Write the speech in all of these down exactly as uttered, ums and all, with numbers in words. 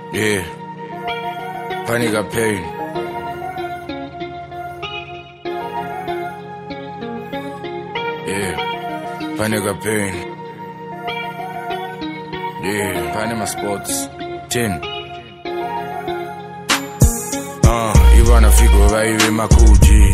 Yeah, Panic got pain. Yeah, Panic got pain. Yeah, Panama Sports ten. Uh, Ivana Figo, vai ver Makuji.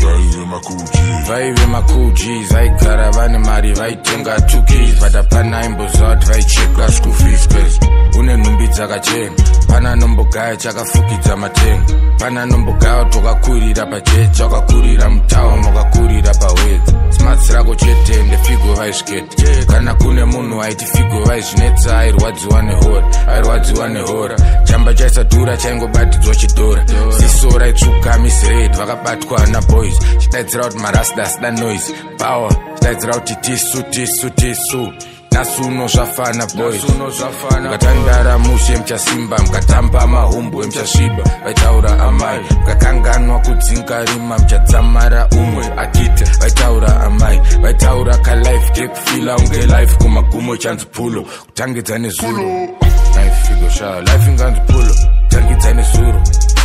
Vai ver Makuji, vai cara, vai ne mari, vai tenga two keys. Vada pana imbozot, vai checka school fees, cause une numbi dzakachena. Pana nombogaya chakafukidza matenga. Pana nombogaya tokakurira pajeje, wakakurira mutawa, wakakurira pawedza. Smart rako chete ende Figo vaisvukete. Kana kune munhu aiti Figo vaizvinetsa, airwadziwa nehora, airwadziwa nehora. Chamba chaisadhura chaingobatidzwa chidhora. Ziso raitsvuka Miss Red, vakabatwa naboys. Chidaidzira kuti marasta asida noise. Power, chidaidzira kuti tisu tisu tisu. Nasuno zvafana boys, mukatandara mushe mchasimba, mukatamba mahumbu mchasviba. Vaitaura amai, mukakanganwa kudzinga rima, mchadzamara umwe akita. Vaitaura amai, vaitaura kalife kekufila unge life kumagumo chanzi pulo, kutangidza nezuro. Life Figo sha, life inganzi pulo, kutangidza nezuro.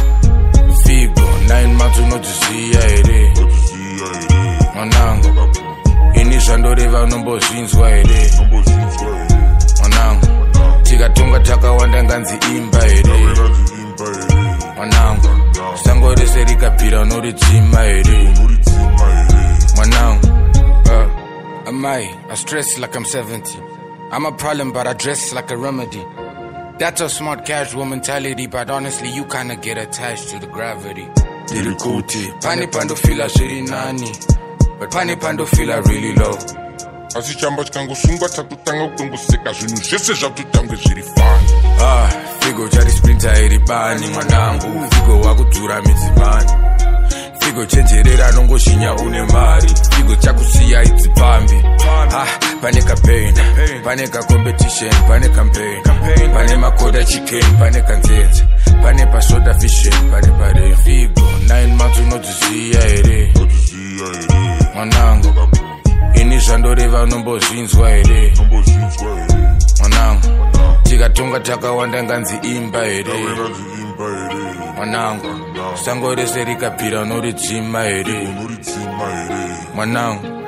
Figo, nine months unodziziya here mwanangu. Ini zvandoreva unombozvinzwa here mwanangu. Tikatonga takawanda nganzi imba here mwanangu. Sango rese rikapira unoridzima here mwanangu. uh, Amai, I stress like I'm seventy. I'm a problem but I dress like a remedy. That's a smart casual mentality, but honestly you kinda get attached to the gravity. Diri kuti pane pandofila zviri nani, but pane pandofila really low. Asi chamba chikangosungwa takutanga kutongoseka zvinhu zvese zvakutotanga zviri fani. Ah, Figo chari sprinter iri bani mwanangu. Figo wakudzura midzimani. Figo chenjerera anongozhinya une mari. Figo chakusiya idzipambi. Ah, pane campaign, pane ka competition, pane campaign, pane makoda chicken, pane kanzenze, pane pasoda fishing, pane pare. Figo nine months unodziziya here mwanangu. Ini zvandoreva unombozvinzwa here mwanangu. Tikatonga takawanda nganzi imba here mwanangu. Sango rese rikapira unoridzima here mwanangu.